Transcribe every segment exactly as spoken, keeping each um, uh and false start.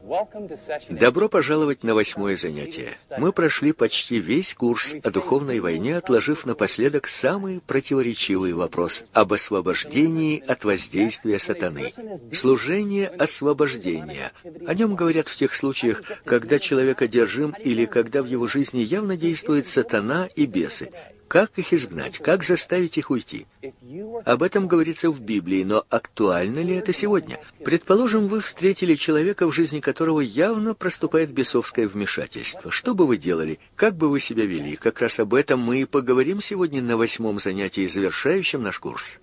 Добро пожаловать на восьмое занятие. Мы прошли почти весь курс о духовной войне, отложив напоследок самый противоречивый вопрос об освобождении от воздействия сатаны. Служение освобождения. О нем говорят в тех случаях, когда человек одержим или когда в его жизни явно действует сатана и бесы. Как их изгнать? Как заставить их уйти? Об этом говорится в Библии, но актуально ли это сегодня? Предположим, вы встретили человека, в жизни которого явно проступает бесовское вмешательство. Что бы вы делали? Как бы вы себя вели? Как раз об этом мы и поговорим сегодня на восьмом занятии, завершающем наш курс.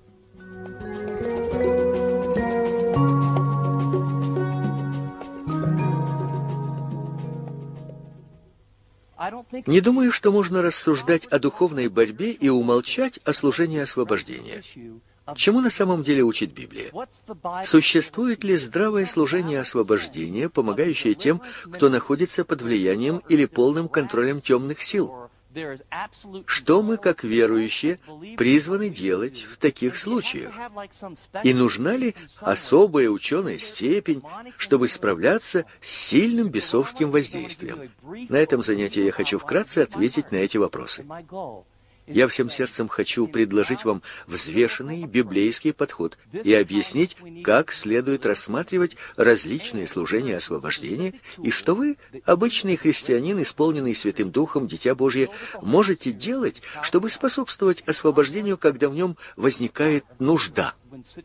Не думаю, что можно рассуждать о духовной борьбе и умолчать о служении освобождения. Чему на самом деле учит Библия? Существует ли здравое служение освобождения, помогающее тем, кто находится под влиянием или полным контролем темных сил? Что мы, как верующие, призваны делать в таких случаях? И нужна ли особая ученая степень, чтобы справляться с сильным бесовским воздействием? На этом занятии я хочу вкратце ответить на эти вопросы. Я всем сердцем хочу предложить вам взвешенный библейский подход и объяснить, как следует рассматривать различные служения освобождения, и что вы, обычный христианин, исполненный Святым Духом, Дитя Божье, можете делать, чтобы способствовать освобождению, когда в нем возникает нужда.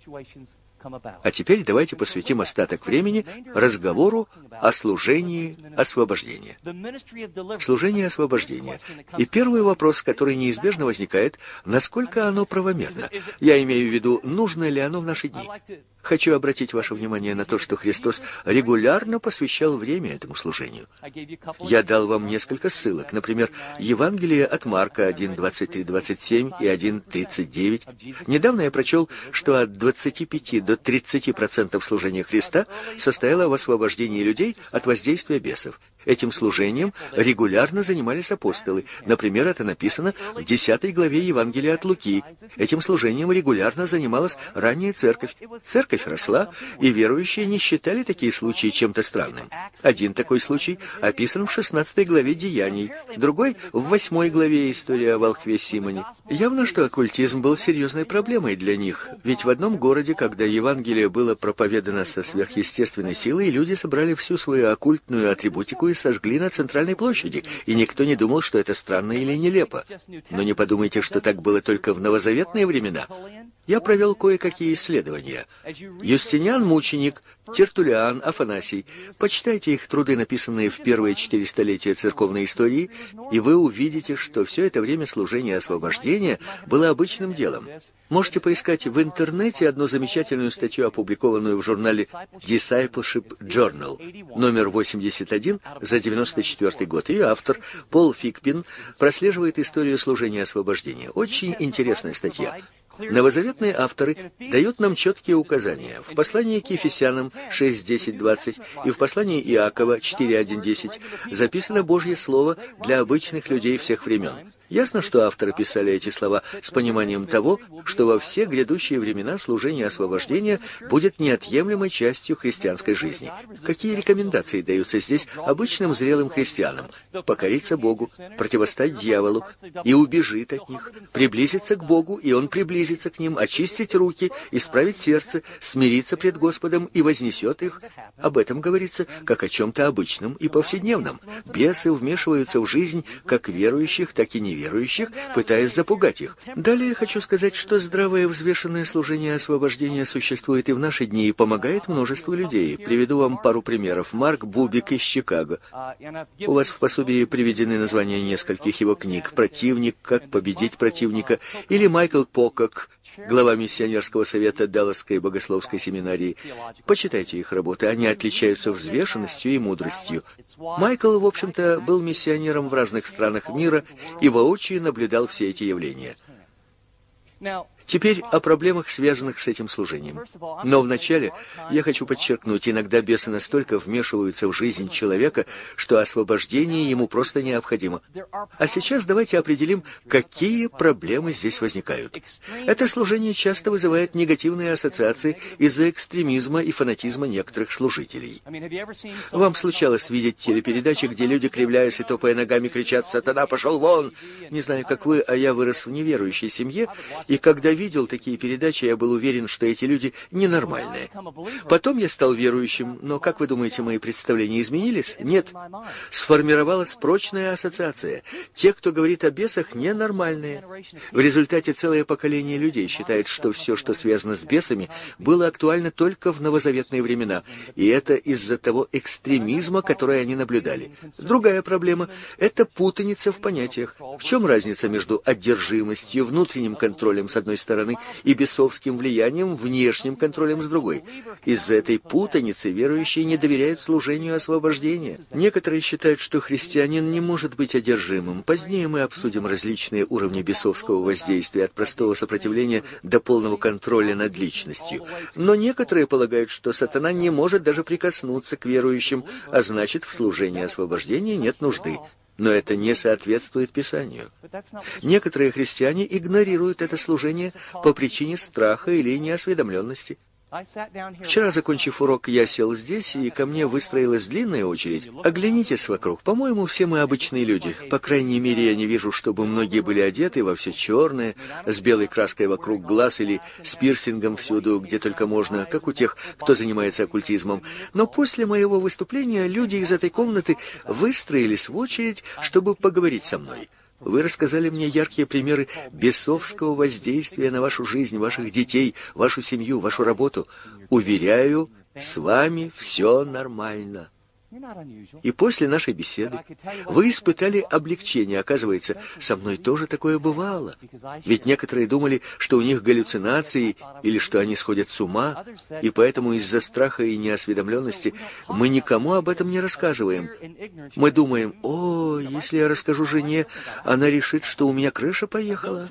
А теперь давайте посвятим остаток времени разговору о служении освобождения. Служение освобождения. И первый вопрос, который неизбежно возникает, насколько оно правомерно? Я имею в виду, нужно ли оно в наши дни? Хочу обратить ваше внимание на то, что Христос регулярно посвящал время этому служению. Я дал вам несколько ссылок, например, Евангелие от Марка один, двадцать три двадцать семь и один, тридцать девять. Недавно я прочел, что от двадцати пяти до тридцати процентов служения Христа состояло в освобождении людей от воздействия бесов. Этим служением регулярно занимались апостолы. Например, это написано в десятой главе Евангелия от Луки. Этим служением регулярно занималась ранняя церковь. Церковь росла, и верующие не считали такие случаи чем-то странным. Один такой случай описан в шестнадцатой главе Деяний, другой — в восьмой главе История о волхве Симоне. Явно, что оккультизм был серьезной проблемой для них, ведь в одном городе, когда Евангелие было проповедано со сверхъестественной силой, люди собрали всю свою оккультную атрибутику и сожгли на центральной площади, и никто не думал, что это странно или нелепо. Но не подумайте, что так было только в новозаветные времена. Я провел кое-какие исследования. Юстиниан Мученик, Тертуллиан, Афанасий. Почитайте их труды, написанные в первые четыре столетия церковной истории, и вы увидите, что все это время служения освобождения было обычным делом. Можете поискать в интернете одну замечательную статью, опубликованную в журнале Discipleship Journal, номер восемьдесят один за девяносто четвёртый год. Ее автор, Пол Фикпин, прослеживает историю служения освобождения. Очень интересная статья. Новозаветные авторы дают нам четкие указания. В послании к Ефесянам шесть, десять, двадцать и в послании Иакова четыре, один, десять записано Божье Слово для обычных людей всех времен. Ясно, что авторы писали эти слова с пониманием того, что во все грядущие времена служение освобождения будет неотъемлемой частью христианской жизни. Какие рекомендации даются здесь обычным зрелым христианам? Покориться Богу, противостать дьяволу, и убежит от них, приблизиться к Богу, и Он приблизится к ним, очистить руки, исправить сердце, смириться пред Господом и вознесет их. Об этом говорится как о чем-то обычном и повседневном. Бесы вмешиваются в жизнь как верующих, так и неверующих, пытаясь запугать их. Далее я хочу сказать, что здравое взвешенное служение освобождения существует и в наши дни и помогает множеству людей. Приведу вам пару примеров. Марк Бубик из Чикаго. У вас в пособии приведены названия нескольких его книг. «Противник. Как победить противника» или Майкл Покок, глава миссионерского совета Далласской богословской семинарии. Почитайте их работы, они отличаются взвешенностью и мудростью. Майкл, в общем-то, был миссионером в разных странах мира и воочию наблюдал все эти явления. Теперь о проблемах, связанных с этим служением. Но вначале я хочу подчеркнуть, иногда бесы настолько вмешиваются в жизнь человека, что освобождение ему просто необходимо. А сейчас давайте определим, какие проблемы здесь возникают. Это служение часто вызывает негативные ассоциации из-за экстремизма и фанатизма некоторых служителей. Вам случалось видеть телепередачи, где люди, кривляясь и топая ногами, кричат «Сатана, пошел вон!» Не знаю, как вы, а я вырос в неверующей семье, и когда видел такие передачи, я был уверен, что эти люди ненормальные. Потом я стал верующим, но, как вы думаете, мои представления изменились? Нет. Сформировалась прочная ассоциация. Те, кто говорит о бесах, ненормальные. В результате целое поколение людей считает, что все, что связано с бесами, было актуально только в новозаветные времена, и это из-за того экстремизма, который они наблюдали. Другая проблема – это путаница в понятиях. В чем разница между одержимостью, внутренним контролем с одной стороны, и бесовским влиянием, внешним контролем с другой? Из-за этой путаницы верующие не доверяют служению освобождения. Некоторые считают, что христианин не может быть одержимым. Позднее мы обсудим различные уровни бесовского воздействия, от простого сопротивления до полного контроля над личностью. Но некоторые полагают, что сатана не может даже прикоснуться к верующим, а значит, в служении освобождения нет нужды. Но это не соответствует Писанию. Некоторые христиане игнорируют это служение по причине страха или неосведомленности. Вчера, закончив урок, я сел здесь, и ко мне выстроилась длинная очередь. Оглянитесь вокруг. По-моему, все мы обычные люди. По крайней мере, я не вижу, чтобы многие были одеты во все черное, с белой краской вокруг глаз или с пирсингом всюду, где только можно, как у тех, кто занимается оккультизмом. Но после моего выступления люди из этой комнаты выстроились в очередь, чтобы поговорить со мной. Вы рассказали мне яркие примеры бесовского воздействия на вашу жизнь, ваших детей, вашу семью, вашу работу. Уверяю, с вами все нормально. И после нашей беседы вы испытали облегчение. Оказывается, со мной тоже такое бывало. Ведь некоторые думали, что у них галлюцинации или что они сходят с ума, и поэтому из-за страха и неосведомленности мы никому об этом не рассказываем. Мы думаем: о, если я расскажу жене, она решит, что у меня крыша поехала.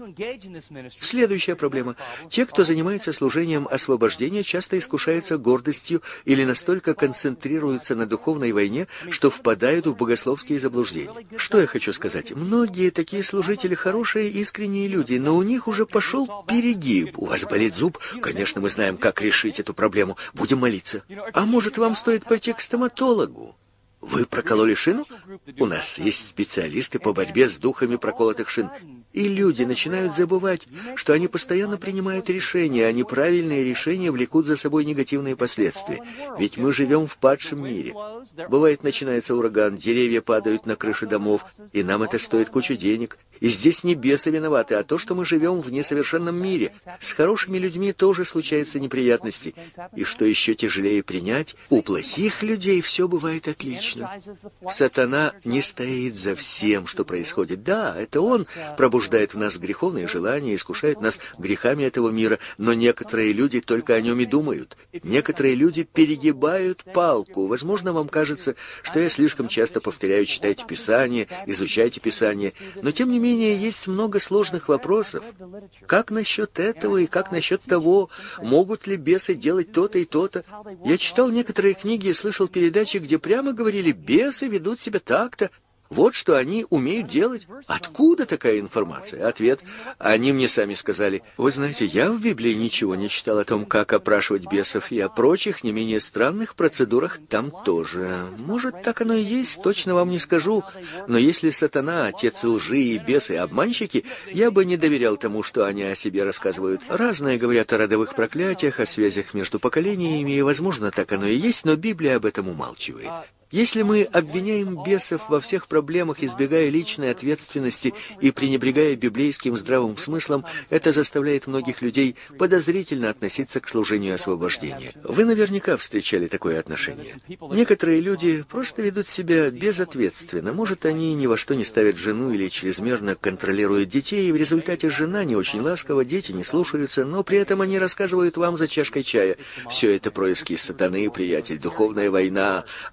Следующая проблема. Те, кто занимается служением освобождения, часто искушаются гордостью или настолько концентрируются на духовной войне, что впадают в богословские заблуждения. Что я хочу сказать? Многие такие служители хорошие, искренние люди, но у них уже пошел перегиб. У вас болит зуб? Конечно, мы знаем, как решить эту проблему. Будем молиться. А может, вам стоит пойти к стоматологу? Вы прокололи шину? У нас есть специалисты по борьбе с духами проколотых шин. И люди начинают забывать, что они постоянно принимают решения, а неправильные решения влекут за собой негативные последствия. Ведь мы живем в падшем мире. Бывает, начинается ураган, деревья падают на крыши домов, и нам это стоит кучу денег. И здесь не бесы виноваты, а то, что мы живем в несовершенном мире. С хорошими людьми тоже случаются неприятности. И что еще тяжелее принять, у плохих людей все бывает отлично. Сатана не стоит за всем, что происходит. Да, это он пробуждает в нас греховные желания, искушает нас грехами этого мира, но некоторые люди только о нем и думают. Некоторые люди перегибают палку. Возможно, вам кажется, что я слишком часто повторяю: читайте Писание, изучайте Писание, но тем не менее есть много сложных вопросов. Как насчет этого и как насчет того? Могут ли бесы делать то-то и то-то? Я читал некоторые книги и слышал передачи, где прямо говорили: бесы ведут себя так-то. Вот что они умеют делать. Откуда такая информация? Ответ: они мне сами сказали. Вы знаете, я в Библии ничего не читал о том, как опрашивать бесов, и о прочих, не менее странных процедурах там тоже. Может, так оно и есть, точно вам не скажу. Но если сатана, отец лжи, и бесы, обманщики, я бы не доверял тому, что они о себе рассказывают. Разные говорят о родовых проклятиях, о связях между поколениями, и, возможно, так оно и есть, но Библия об этом умалчивает. Если мы обвиняем бесов во всех проблемах, избегая личной ответственности и пренебрегая библейским здравым смыслом, это заставляет многих людей подозрительно относиться к служению освобождения. Вы наверняка встречали такое отношение. Некоторые люди просто ведут себя безответственно. Может, они ни во что не ставят жену или чрезмерно контролируют детей, и в результате жена не очень ласкова, дети не слушаются, но при этом они рассказывают вам за чашкой чая: все это происки сатаны, приятель, духовная война, она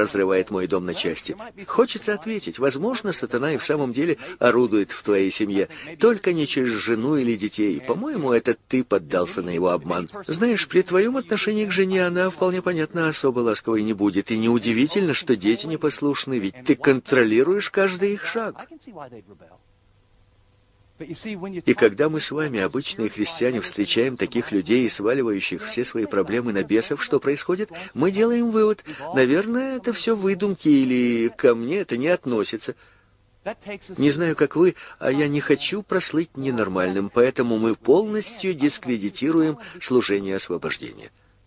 разрывает мой дом на части. Хочется ответить, возможно, сатана и в самом деле орудует в твоей семье, только не через жену или детей. По-моему, это ты поддался на его обман. Знаешь, при твоем отношении к жене она, вполне понятно, особо ласковой не будет. И неудивительно, что дети непослушны, ведь ты контролируешь каждый их шаг. И когда мы с вами, обычные христиане, встречаем таких людей, сваливающих все свои проблемы на бесов, что происходит? Мы делаем вывод: наверное, это все выдумки, или ко мне это не относится. Не знаю, как вы, а я не хочу прослыть ненормальным, поэтому мы полностью дискредитируем служение освобождения.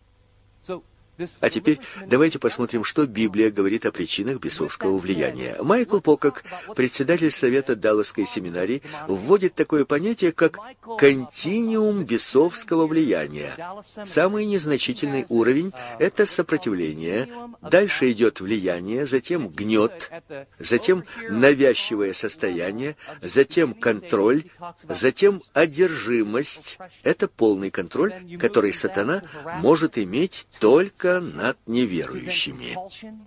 А теперь давайте посмотрим, что Библия говорит о причинах бесовского влияния. Майкл Покок, председатель совета Далласской семинарии, вводит такое понятие, как континуум бесовского влияния. Самый незначительный уровень — это сопротивление, дальше идет влияние, затем гнет, затем навязчивое состояние, затем контроль, затем одержимость. Это полный контроль, который сатана может иметь только над неверующими.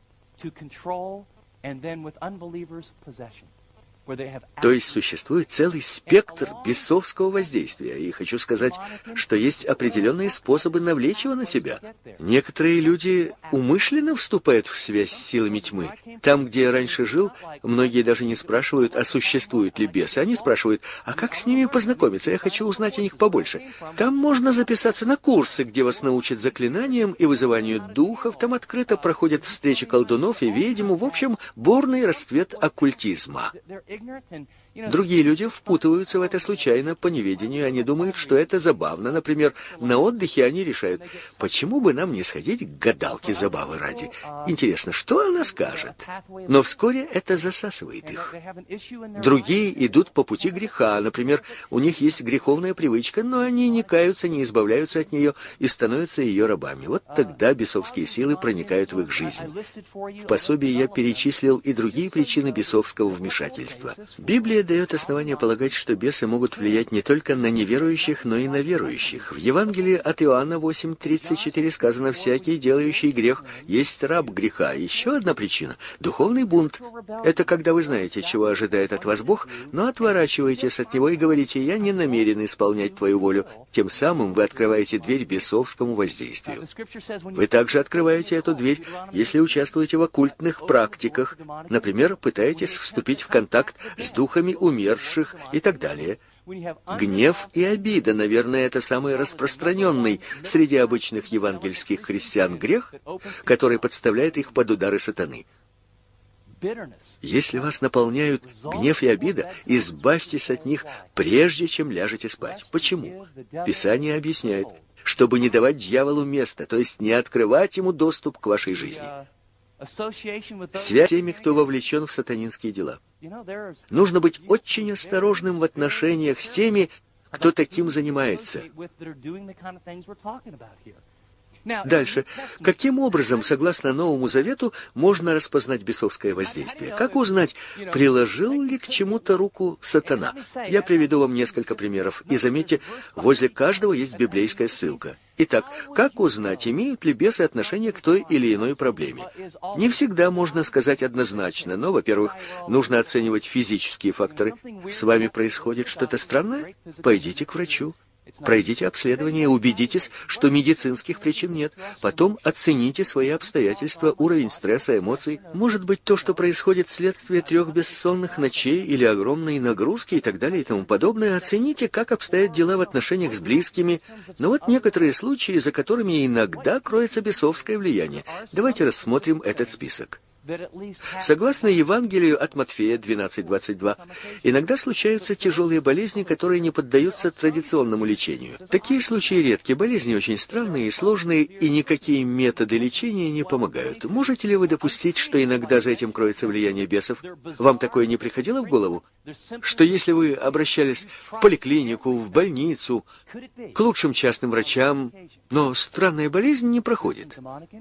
То есть существует целый спектр бесовского воздействия, и хочу сказать, что есть определенные способы навлечь его на себя. Некоторые люди умышленно вступают в связь с силами тьмы. Там, где я раньше жил, многие даже не спрашивают, а существуют ли бесы. Они спрашивают, а как с ними познакомиться? Я хочу узнать о них побольше. Там можно записаться на курсы, где вас научат заклинаниям и вызыванию духов. Там открыто проходят встречи колдунов и ведьм. В общем, бурный расцвет оккультизма. Другие люди впутываются в это случайно, по неведению. Они думают, что это забавно. Например, на отдыхе они решают, почему бы нам не сходить к гадалке забавы ради. Интересно, что она скажет? Но вскоре это засасывает их. Другие идут по пути греха. Например, у них есть греховная привычка, но они не каются, не избавляются от нее и становятся ее рабами. Вот тогда бесовские силы проникают в их жизнь. В пособии я перечислил и другие причины бесовского вмешательства. Библия дает основание полагать, что бесы могут влиять не только на неверующих, но и на верующих. В Евангелии от Иоанна восемь тридцать четыре сказано: «Всякий, делающий грех, есть раб греха». Еще одна причина — духовный бунт. Это когда вы знаете, чего ожидает от вас Бог, но отворачиваетесь от Него и говорите: «Я не намерен исполнять Твою волю». Тем самым вы открываете дверь бесовскому воздействию. Вы также открываете эту дверь, если участвуете в оккультных практиках. Например, пытаетесь вступить в контакт с духами умерших и так далее. Гнев и обида, наверное, это самый распространенный среди обычных евангельских христиан грех, который подставляет их под удары сатаны. Если вас наполняют гнев и обида, избавьтесь от них, прежде чем ляжете спать. Почему? Писание объясняет, чтобы не давать дьяволу места, то есть не открывать ему доступ к вашей жизни. Связь с теми, кто вовлечен в сатанинские дела. Нужно быть очень осторожным в отношениях с теми, кто таким занимается. Дальше. Каким образом, согласно Новому Завету, можно распознать бесовское воздействие? Как узнать, приложил ли к чему-то руку сатана? Я приведу вам несколько примеров. И заметьте, возле каждого есть библейская ссылка. Итак, как узнать, имеют ли бесы отношение к той или иной проблеме? Не всегда можно сказать однозначно, но, во-первых, нужно оценивать физические факторы. С вами происходит что-то странное? Пойдите к врачу. Пройдите обследование, убедитесь, что медицинских причин нет. Потом оцените свои обстоятельства, уровень стресса, эмоций. Может быть, то, что происходит вследствие трех бессонных ночей или огромной нагрузки и так далее и тому подобное. Оцените, как обстоят дела в отношениях с близкими. Но вот некоторые случаи, за которыми иногда кроется бесовское влияние. Давайте рассмотрим этот список. Согласно Евангелию от Матфея двенадцать двадцать два, иногда случаются тяжелые болезни, которые не поддаются традиционному лечению. Такие случаи редки, болезни очень странные и сложные, и никакие методы лечения не помогают. Можете ли вы допустить, что иногда за этим кроется влияние бесов? Вам такое не приходило в голову? Что если вы обращались в поликлинику, в больницу, к лучшим частным врачам, но странная болезнь не проходит?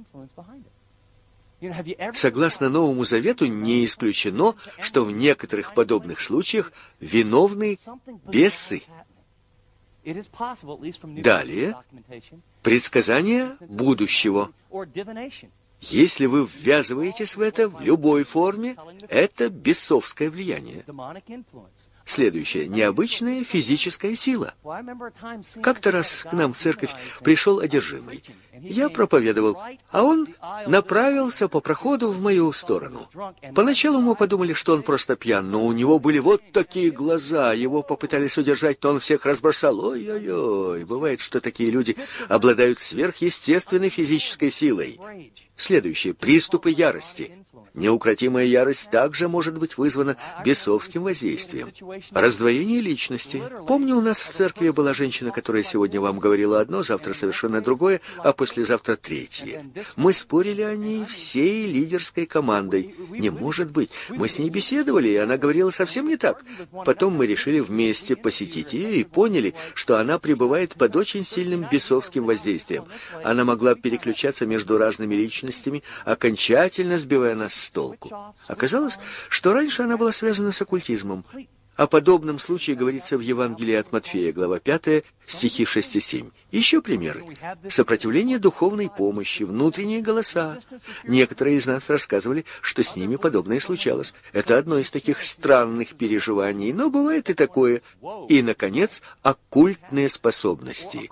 Согласно Новому Завету, не исключено, что в некоторых подобных случаях виновны бесы. Далее, предсказание будущего. Если вы ввязываетесь в это в любой форме, это бесовское влияние. Следующее. Необычная физическая сила. Как-то раз к нам в церковь пришел одержимый. Я проповедовал, а он направился по проходу в мою сторону. Поначалу мы подумали, что он просто пьян, но у него были вот такие глаза. Его попытались удержать, но он всех разбросал. Ой-ой-ой, бывает, что такие люди обладают сверхъестественной физической силой. Следующее. Приступы ярости. Неукротимая ярость также может быть вызвана бесовским воздействием. Раздвоение личности. Помню, у нас в церкви была женщина, которая сегодня вам говорила одно, завтра совершенно другое, а послезавтра третье. Мы спорили о ней всей лидерской командой. Не может быть. Мы с ней беседовали, и она говорила совсем не так. Потом мы решили вместе посетить ее и поняли, что она пребывает под очень сильным бесовским воздействием. Она могла переключаться между разными личностями, окончательно сбивая нас с толку. Оказалось, что раньше она была связана с оккультизмом. О подобном случае говорится в Евангелии от Матфея, глава пятая, стихи шесть и семь. Еще примеры. Сопротивление духовной помощи, внутренние голоса. Некоторые из нас рассказывали, что с ними подобное случалось. Это одно из таких странных переживаний, но бывает и такое. И, наконец, оккультные способности.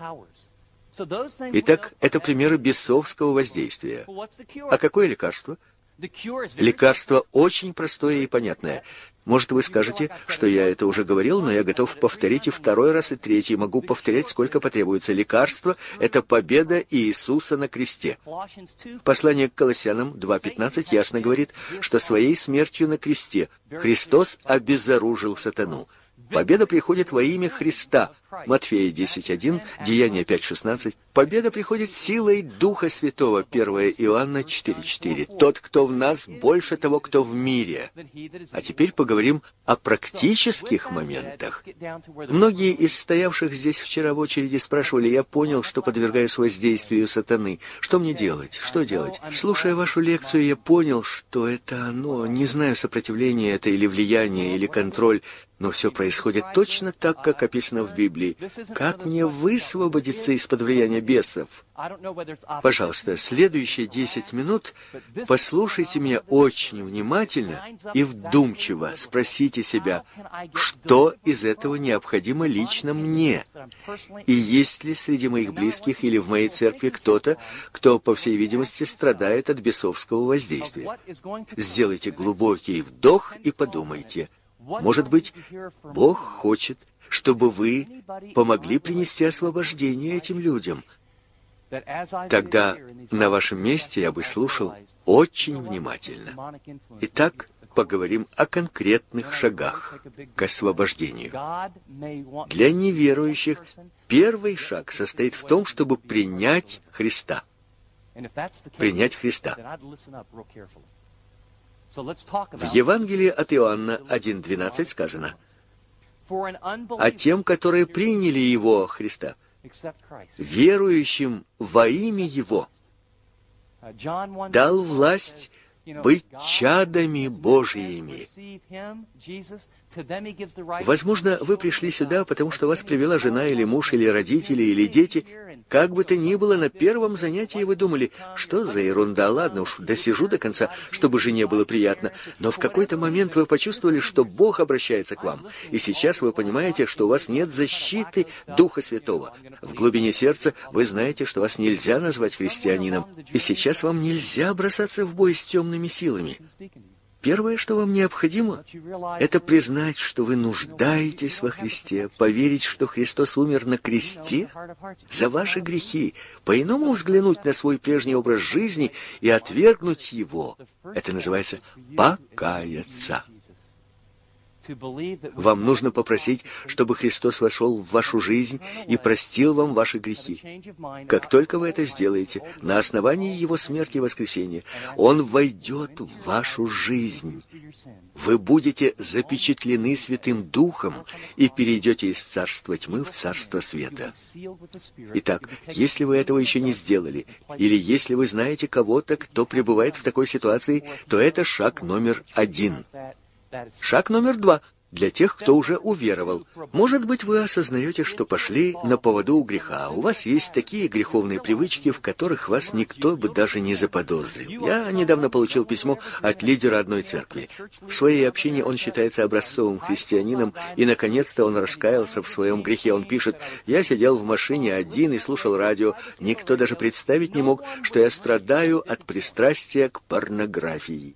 Итак, это примеры бесовского воздействия. А какое лекарство? Лекарство очень простое и понятное. Может, вы скажете, что я это уже говорил, но я готов повторить и второй раз, и третий. Могу повторять, сколько потребуется. Лекарство — это победа Иисуса на кресте. Послание к Колоссянам два пятнадцать ясно говорит, что своей смертью на кресте Христос обезоружил сатану. Победа приходит во имя Христа. Матфея десять один, Деяния пять шестнадцать. Победа приходит силой Духа Святого. первое Иоанна четыре четыре. Тот, кто в нас, больше того, кто в мире. А теперь поговорим о практических моментах. Многие из стоявших здесь вчера в очереди спрашивали, я понял, что подвергаюсь воздействию сатаны. Что мне делать? Что делать? Слушая вашу лекцию, я понял, что это оно. Не знаю, сопротивление это или влияние, или контроль. Но все происходит точно так, как описано в Библии. Как мне высвободиться из-под влияния бесов? Пожалуйста, следующие десять минут послушайте меня очень внимательно и вдумчиво. Спросите себя, что из этого необходимо лично мне? И есть ли среди моих близких или в моей церкви кто-то, кто, по всей видимости, страдает от бесовского воздействия? Сделайте глубокий вдох и подумайте. Может быть, Бог хочет, чтобы вы помогли принести освобождение этим людям. Тогда на вашем месте я бы слушал очень внимательно. Итак, поговорим о конкретных шагах к освобождению. Для неверующих первый шаг состоит в том, чтобы принять Христа. Принять Христа. В Евангелии от Иоанна один двенадцать сказано, «А тем, которые приняли Его, Христа, верующим во имя Его, дал власть быть чадами Божиими». Возможно, вы пришли сюда, потому что вас привела жена или муж, или родители, или дети. Как бы то ни было, на первом занятии вы думали, что за ерунда, ладно уж, досижу до конца, чтобы жене было приятно. Но в какой-то момент вы почувствовали, что Бог обращается к вам. И сейчас вы понимаете, что у вас нет защиты Духа Святого. В глубине сердца вы знаете, что вас нельзя назвать христианином. И сейчас вам нельзя бросаться в бой с темными силами. Первое, что вам необходимо, это признать, что вы нуждаетесь во Христе, поверить, что Христос умер на кресте за ваши грехи, по-иному взглянуть на свой прежний образ жизни и отвергнуть его. Это называется покаяться. Вам нужно попросить, чтобы Христос вошел в вашу жизнь и простил вам ваши грехи. Как только вы это сделаете, на основании Его смерти и воскресения, Он войдет в вашу жизнь. Вы будете запечатлены Святым Духом и перейдете из царства тьмы в царство света. Итак, если вы этого еще не сделали, или если вы знаете кого-то, кто пребывает в такой ситуации, то это шаг номер один. Шаг номер два. для тех, кто уже уверовал. Может быть, вы осознаете, что пошли на поводу у греха. У вас есть такие греховные привычки, в которых вас никто бы даже не заподозрил. Я недавно получил письмо от лидера одной церкви. В своей общине он считается образцовым христианином, и, наконец-то, он раскаялся в своем грехе. Он пишет: «Я сидел в машине один и слушал радио. Никто даже представить не мог, что я страдаю от пристрастия к порнографии».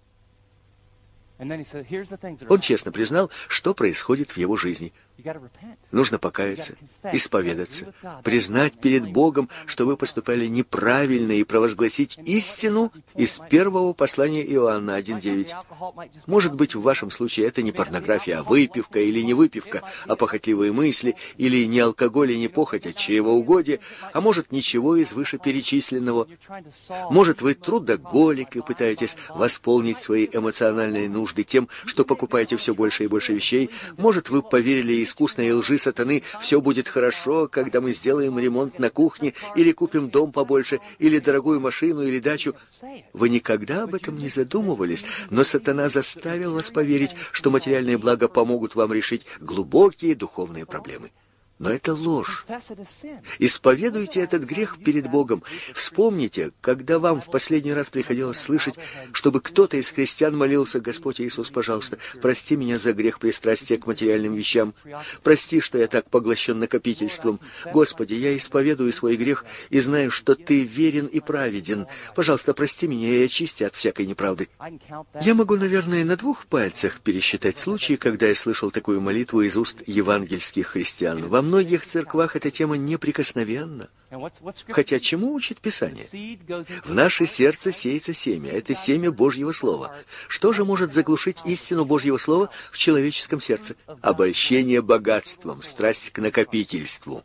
Он честно признал, что происходит в его жизни. Нужно покаяться, исповедаться, признать перед Богом, что вы поступали неправильно, и провозгласить истину из первого послания Иоанна один девять. Может быть, в вашем случае это не порнография, а выпивка или не выпивка, а похотливые мысли, или не алкоголь и не похоть, а чревоугодие, а может, ничего из вышеперечисленного. Может, вы трудоголик и пытаетесь восполнить свои эмоциональные нужды тем, что покупаете все больше и больше вещей. Может, вы поверили искусной лжи сатаны: все будет хорошо, когда мы сделаем ремонт на кухне, или купим дом побольше, или дорогую машину, или дачу. Вы никогда об этом не задумывались, но сатана заставил вас поверить, что материальные блага помогут вам решить глубокие духовные проблемы. Но это ложь. Исповедуйте этот грех перед Богом. Вспомните, когда вам в последний раз приходилось слышать, чтобы кто-то из христиан молился: «Господь Иисус, пожалуйста, прости меня за грех пристрастия к материальным вещам. Прости, что я так поглощен накопительством. Господи, я исповедую свой грех и знаю, что Ты верен и праведен. Пожалуйста, прости меня и очисти от всякой неправды». Я могу, наверное, на двух пальцах пересчитать случаи, когда я слышал такую молитву из уст евангельских христиан. Во В многих церквах эта тема неприкосновенна. Хотя чему учит Писание? В наше сердце сеется семя. Это семя Божьего Слова. Что же может заглушить истину Божьего Слова в человеческом сердце? Обольщение богатством, страсть к накопительству.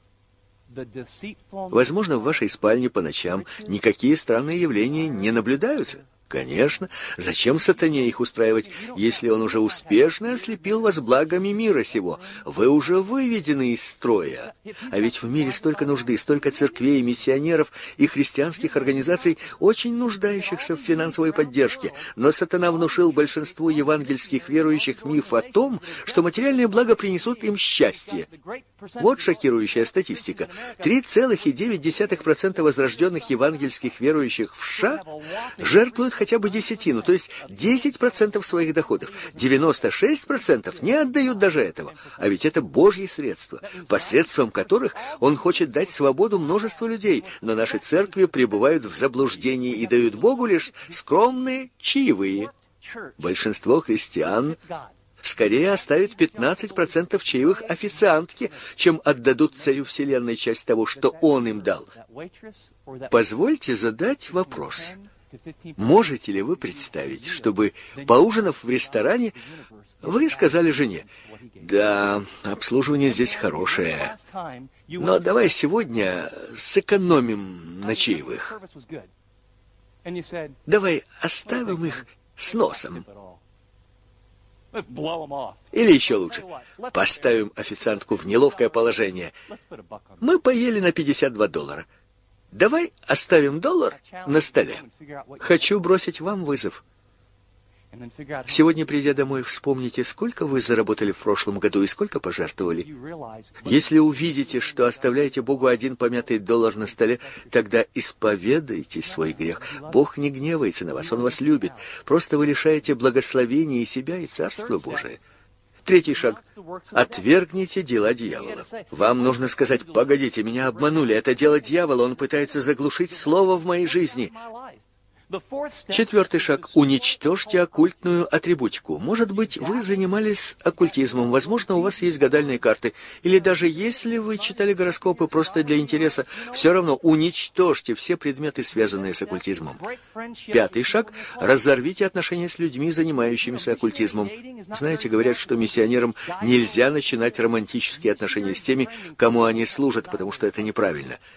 Возможно, в вашей спальне по ночам никакие странные явления не наблюдаются. Конечно, зачем сатане их устраивать, если он уже успешно ослепил вас благами мира сего? Вы уже выведены из строя. А ведь в мире столько нужды, столько церквей, миссионеров и христианских организаций, очень нуждающихся в финансовой поддержке. Но сатана внушил большинству евангельских верующих миф о том, что материальные блага принесут им счастье. Вот шокирующая статистика. три целых девять десятых процента возрожденных евангельских верующих в США жертвуют хотя бы десятину, то есть десять процентов своих доходов. девяносто шесть процентов не отдают даже этого. А ведь это Божьи средства, посредством которых Он хочет дать свободу множеству людей. Но наши церкви пребывают в заблуждении и дают Богу лишь скромные чаевые. Большинство христиан скорее оставят пятнадцать процентов чаевых официантке, чем отдадут Царю Вселенной часть того, что Он им дал. Позвольте задать вопрос. Можете ли вы представить, чтобы, поужинав в ресторане, вы сказали жене: «Да, обслуживание здесь хорошее, но давай сегодня сэкономим на чаевых. Давай оставим их с носом». Или еще лучше, поставим официантку в неловкое положение. Мы поели на пятьдесят два доллара. Давай оставим доллар на столе. Хочу бросить вам вызов. Сегодня, придя домой, вспомните, сколько вы заработали в прошлом году и сколько пожертвовали. Если увидите, что оставляете Богу один помятый доллар на столе, тогда исповедайте свой грех. Бог не гневается на вас, Он вас любит. Просто вы лишаете благословения и себя, и Царства Божие. Третий шаг. Отвергните дела дьявола. Вам нужно сказать: «Погодите, меня обманули. Это дело дьявола. Он пытается заглушить слово в моей жизни». Четвертый шаг. Уничтожьте оккультную атрибутику. Может быть, вы занимались оккультизмом, возможно, у вас есть гадальные карты, или даже если вы читали гороскопы просто для интереса, все равно уничтожьте все предметы, связанные с оккультизмом. Пятый шаг. Разорвите отношения с людьми, занимающимися оккультизмом. Знаете, говорят, что миссионерам нельзя начинать романтические отношения с теми, кому они служат, потому что это неправильно.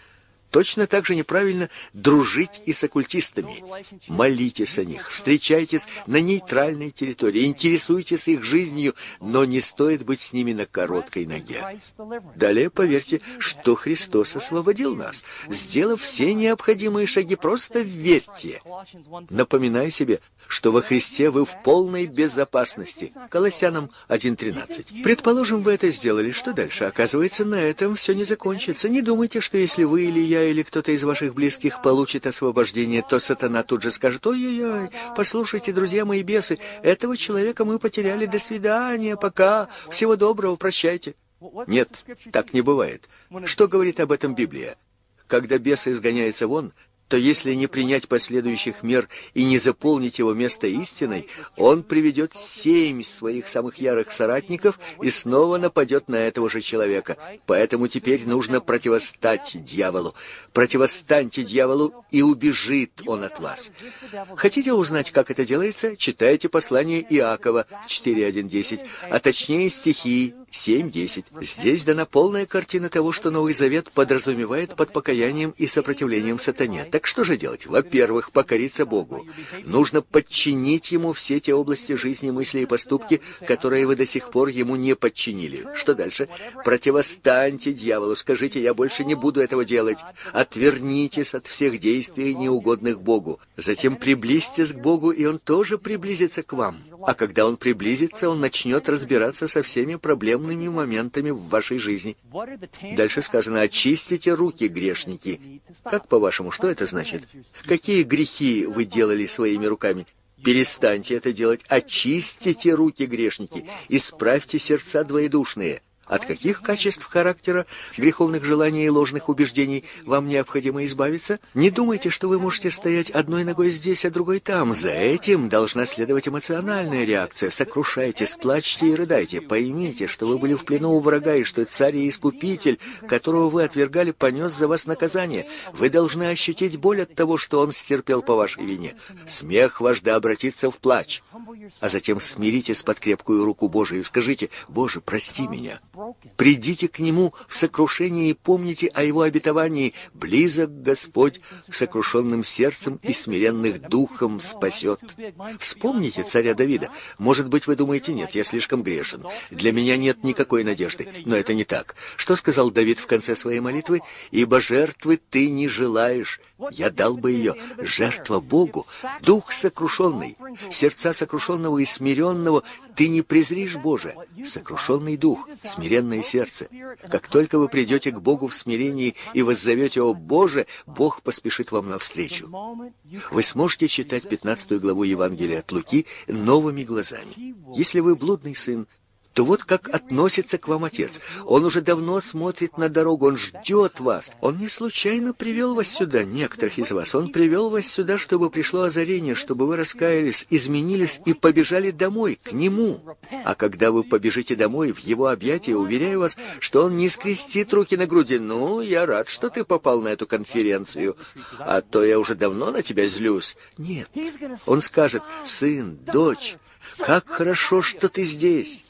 Точно так же неправильно дружить и с оккультистами. Молитесь о них, встречайтесь на нейтральной территории, интересуйтесь их жизнью, но не стоит быть с ними на короткой ноге. Далее поверьте, что Христос освободил нас. Сделав все необходимые шаги, просто верьте. Напоминай себе, что во Христе вы в полной безопасности. Колоссянам один тринадцать. Предположим, вы это сделали. Что дальше? Оказывается, на этом все не закончится. Не думайте, что если вы или я, или кто-то из ваших близких получит освобождение, то сатана тут же скажет: ой-ой-ой, послушайте, друзья мои бесы, этого человека мы потеряли, до свидания, пока, всего доброго, прощайте. Нет, так не бывает. Что говорит об этом Библия? Когда бес изгоняется вон, то если не принять последующих мер и не заполнить его место истиной, он приведет семь своих самых ярых соратников и снова нападет на этого же человека. Поэтому теперь нужно противостать дьяволу. Противостаньте дьяволу, и убежит он от вас. Хотите узнать, как это делается? Читайте послание Иакова четыре один десять, а точнее стихи семь десять. Здесь дана полная картина того, что Новый Завет подразумевает под покаянием и сопротивлением сатане. Так что же делать? Во-первых, покориться Богу. Нужно подчинить Ему все те области жизни, мысли и поступки, которые вы до сих пор Ему не подчинили. Что дальше? Противостаньте дьяволу. Скажите: я больше не буду этого делать. Отвернитесь от всех действий, неугодных Богу. Затем приблизьтесь к Богу, и Он тоже приблизится к вам. А когда Он приблизится, Он начнет разбираться со всеми проблемными моментами в вашей жизни. Дальше сказано: очистите руки, грешники. Как, по-вашему, что это значит? Какие грехи вы делали своими руками? Перестаньте это делать. Очистите руки, грешники. Исправьте сердца двоедушные. От каких качеств характера, греховных желаний и ложных убеждений вам необходимо избавиться? Не думайте, что вы можете стоять одной ногой здесь, а другой там. За этим должна следовать эмоциональная реакция. Сокрушайтесь, плачьте и рыдайте. Поймите, что вы были в плену у врага, и что царь и искупитель, которого вы отвергали, понес за вас наказание. Вы должны ощутить боль от того, что он стерпел по вашей вине. Смех ваш да обратится в плач. А затем смиритесь под крепкую руку Божию и скажите: Боже, прости меня. Придите к Нему в сокрушении и помните о Его обетовании: близок Господь к сокрушенным сердцем и смиренных духом спасет. Вспомните царя Давида. Может быть, вы думаете: нет, я слишком грешен, для меня нет никакой надежды. Но это не так. Что сказал Давид в конце своей молитвы? «Ибо жертвы ты не желаешь, я дал бы ее». Жертва Богу, дух сокрушенный, сердца сокрушенного и смиренного ты не презришь, Боже. Сокрушенный дух, смиренное сердце. Как только вы придете к Богу в смирении и воззовете: «О Боже», Бог поспешит вам навстречу. Вы сможете читать пятнадцатую главу Евангелия от Луки новыми глазами. Если вы блудный сын, то вот как относится к вам Отец. Он уже давно смотрит на дорогу, Он ждет вас. Он не случайно привел вас сюда, некоторых из вас. Он привел вас сюда, чтобы пришло озарение, чтобы вы раскаялись, изменились и побежали домой, к Нему. А когда вы побежите домой, в Его объятия, уверяю вас, что Он не скрестит руки на груди: «Ну, я рад, что ты попал на эту конференцию, а то я уже давно на тебя злюсь». Нет. Он скажет: «Сын, дочь, как хорошо, что ты здесь.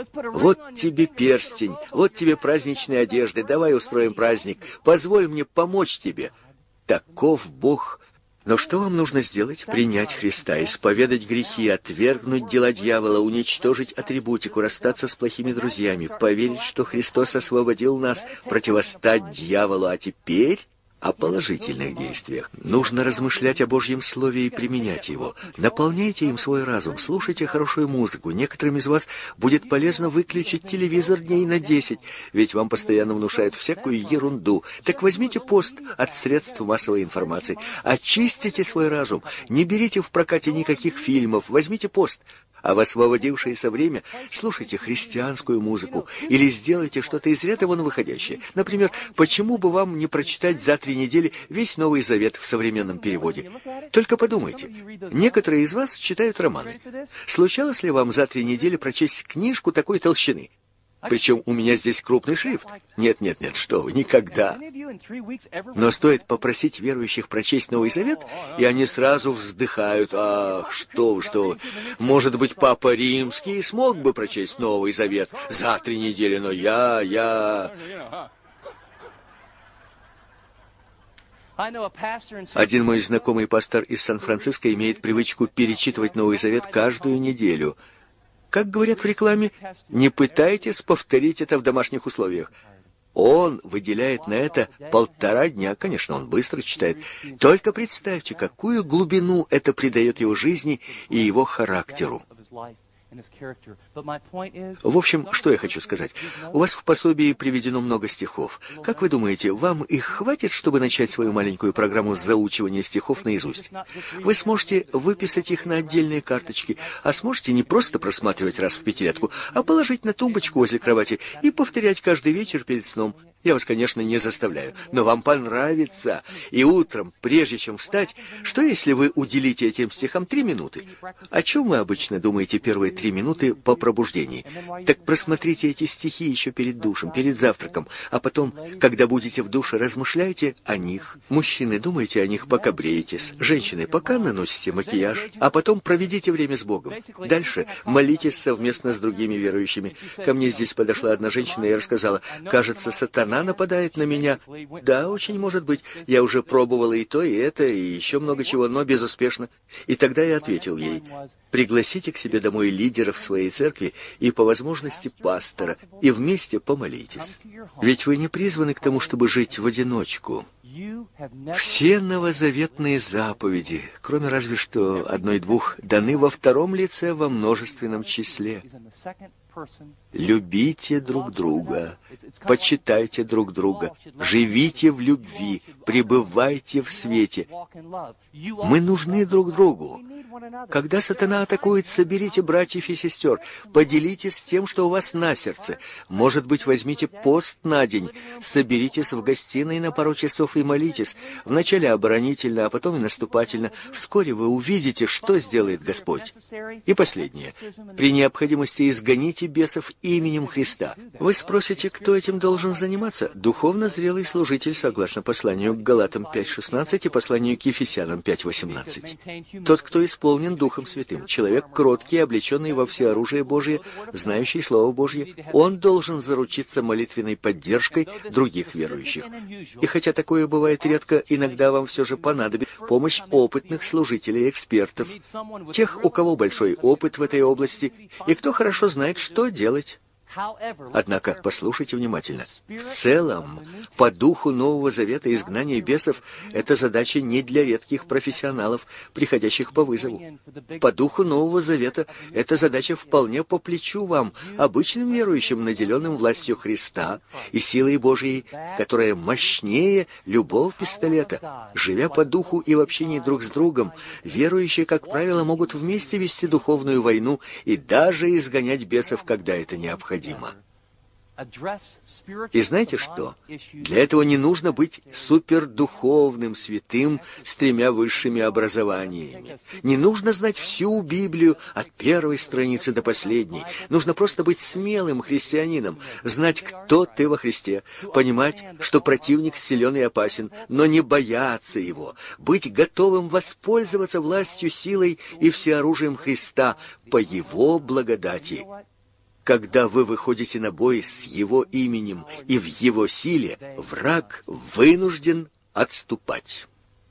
Вот тебе перстень, вот тебе праздничные одежды, давай устроим праздник, позволь мне помочь тебе». Таков Бог. Но что вам нужно сделать? Принять Христа, исповедать грехи, отвергнуть дела дьявола, уничтожить атрибутику, расстаться с плохими друзьями, поверить, что Христос освободил нас, противостать дьяволу. А теперь о положительных действиях. Нужно размышлять о Божьем Слове и применять его. Наполняйте им свой разум, слушайте хорошую музыку. Некоторым из вас будет полезно выключить телевизор дней на десять, ведь вам постоянно внушают всякую ерунду. Так возьмите пост от средств массовой информации. Очистите свой разум. Не берите в прокате никаких фильмов. Возьмите пост. А в освободившееся время слушайте христианскую музыку или сделайте что-то из ряда вон выходящее. Например, почему бы вам не прочитать за три недели весь Новый Завет в современном переводе? Только подумайте. Некоторые из вас читают романы. Случалось ли вам за три недели прочесть книжку такой толщины? Причем у меня здесь крупный шрифт. Нет, нет, нет, что вы, никогда. Но стоит попросить верующих прочесть Новый Завет, и они сразу вздыхают: «Ах, что вы, что вы. Может быть, Папа Римский смог бы прочесть Новый Завет за три недели, но я, я...» Один мой знакомый пастор из Сан-Франциско имеет привычку перечитывать Новый Завет каждую неделю. Как говорят в рекламе, не пытайтесь повторить это в домашних условиях. Он выделяет на это полтора дня. Конечно, он быстро читает. Только представьте, какую глубину это придает его жизни и его характеру. В общем, что я хочу сказать. У вас в пособии приведено много стихов. Как вы думаете, вам их хватит, чтобы начать свою маленькую программу заучивания стихов наизусть? Вы сможете выписать их на отдельные карточки, а сможете не просто просматривать раз в пятилетку, а положить на тумбочку возле кровати и повторять каждый вечер перед сном. Я вас, конечно, не заставляю, но вам понравится. И утром, прежде чем встать, что если вы уделите этим стихам три минуты? О чем вы обычно думаете первые три минуты по пробуждении? Так просмотрите эти стихи еще перед душем, перед завтраком, а потом, когда будете в душе, размышляйте о них. Мужчины, думайте о них, пока бреетесь. Женщины, пока наносите макияж, а потом проведите время с Богом. Дальше молитесь совместно с другими верующими. Ко мне здесь подошла одна женщина и рассказала: «Кажется, сатана нападает на меня». Да, очень может быть. Я уже пробовала и то, и это, и еще много чего, но безуспешно. И тогда я ответил ей: пригласите к себе домой лидеров своей церкви и, по возможности, пастора, и вместе помолитесь. Ведь вы не призваны к тому, чтобы жить в одиночку. Все новозаветные заповеди, кроме разве что одной-двух, даны во втором лице во множественном числе. Любите друг друга, почитайте друг друга, живите в любви, пребывайте в свете. Мы нужны друг другу. Когда сатана атакует, соберите братьев и сестер, поделитесь тем, что у вас на сердце. Может быть, возьмите пост на день, соберитесь в гостиной на пару часов и молитесь. Вначале оборонительно, а потом и наступательно. Вскоре вы увидите, что сделает Господь. И последнее. При необходимости изгоните бесов именем Христа. Вы спросите, кто этим должен заниматься? Духовно зрелый служитель, согласно посланию к Галатам пять шестнадцать и посланию к Ефесянам пять восемнадцать. Тот, кто исполнен Духом Святым, человек кроткий, облеченный во всеоружие Божие, знающий Слово Божье, он должен заручиться молитвенной поддержкой других верующих. И хотя такое бывает редко, иногда вам все же понадобится помощь опытных служителей и экспертов, тех, у кого большой опыт в этой области, и кто хорошо знает, что делать. Однако, послушайте внимательно. В целом, по духу Нового Завета изгнание бесов – это задача не для редких профессионалов, приходящих по вызову. По духу Нового Завета это задача вполне по плечу вам, обычным верующим, наделенным властью Христа и силой Божией, которая мощнее любого пистолета. Живя по духу и в общении друг с другом, верующие, как правило, могут вместе вести духовную войну и даже изгонять бесов, когда это необходимо. И знаете что? Для этого не нужно быть супердуховным святым с тремя высшими образованиями. Не нужно знать всю Библию от первой страницы до последней. Нужно просто быть смелым христианином, знать, кто ты во Христе, понимать, что противник силен и опасен, но не бояться его, быть готовым воспользоваться властью, силой и всеоружием Христа по Его благодати. Когда вы выходите на бой с Его именем и в Его силе, враг вынужден отступать.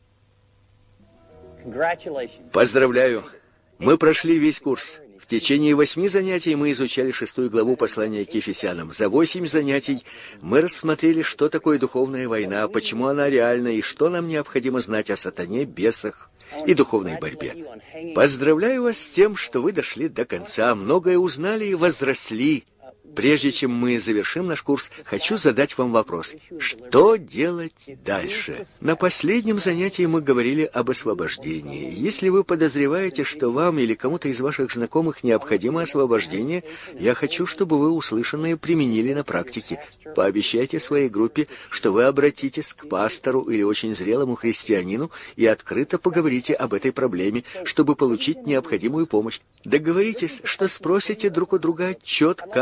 Поздравляю! Мы прошли весь курс. В течение восьми занятий мы изучали шестую главу послания к Ефесянам. За восемь занятий мы рассмотрели, что такое духовная война, почему она реальна и что нам необходимо знать о сатане, бесах и духовной борьбе. Поздравляю вас с тем, что вы дошли до конца, многое узнали и возросли. Прежде чем мы завершим наш курс, хочу задать вам вопрос. Что делать дальше? На последнем занятии мы говорили об освобождении. Если вы подозреваете, что вам или кому-то из ваших знакомых необходимо освобождение, я хочу, чтобы вы услышанное применили на практике. Пообещайте своей группе, что вы обратитесь к пастору или очень зрелому христианину и открыто поговорите об этой проблеме, чтобы получить необходимую помощь. Договоритесь, что спросите друг у друга отчет, как вы вы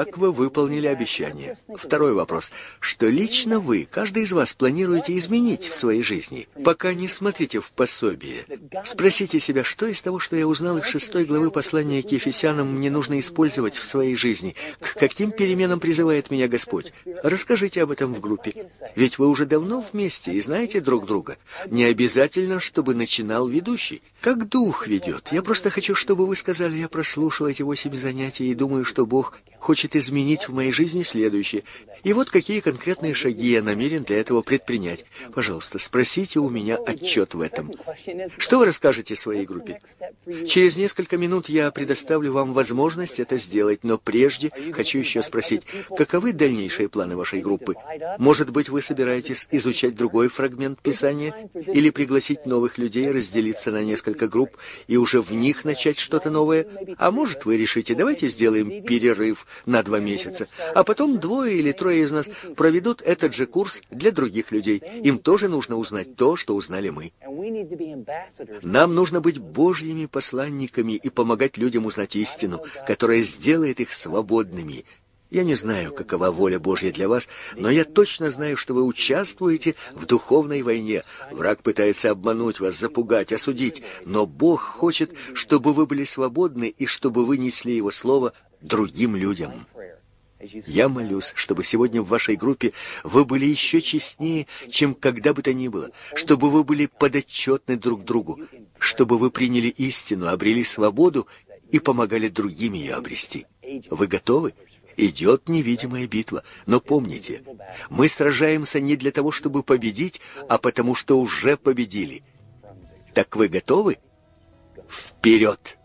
выполнили обещание. Второй вопрос. Что лично вы, каждый из вас, планируете изменить в своей жизни? Пока не смотрите в пособие. Спросите себя, что из того, что я узнал из шестой главы послания к Ефесянам, мне нужно использовать в своей жизни? К каким переменам призывает меня Господь? Расскажите об этом в группе. Ведь вы уже давно вместе и знаете друг друга. Не обязательно, чтобы начинал ведущий. Как дух ведет. Я просто хочу, чтобы вы сказали: я прослушал эти восемь занятий и думаю, что Бог хочет изменить в моей жизни следующее. И вот какие конкретные шаги я намерен для этого предпринять. Пожалуйста, спросите у меня отчет в этом. Что вы расскажете своей группе? Через несколько минут я предоставлю вам возможность это сделать, но прежде хочу еще спросить, каковы дальнейшие планы вашей группы? Может быть, вы собираетесь изучать другой фрагмент Писания или пригласить новых людей, разделиться на несколько групп и уже в них начать что-то новое? А может, вы решите: давайте сделаем перерыв на два месяца, а потом двое или трое из нас проведут этот же курс для других людей. Им тоже нужно узнать то, что узнали мы. Нам нужно быть Божьими посланниками и помогать людям узнать истину, которая сделает их свободными. Я не знаю, какова воля Божья для вас, но я точно знаю, что вы участвуете в духовной войне. Враг пытается обмануть вас, запугать, осудить, но Бог хочет, чтобы вы были свободны и чтобы вы несли Его Слово другим людям. Я молюсь, чтобы сегодня в вашей группе вы были еще честнее, чем когда бы то ни было, чтобы вы были подотчетны друг другу, чтобы вы приняли истину, обрели свободу и помогали другим ее обрести. Вы готовы? Идет невидимая битва, но помните, мы сражаемся не для того, чтобы победить, а потому что уже победили. Так вы готовы? Вперед!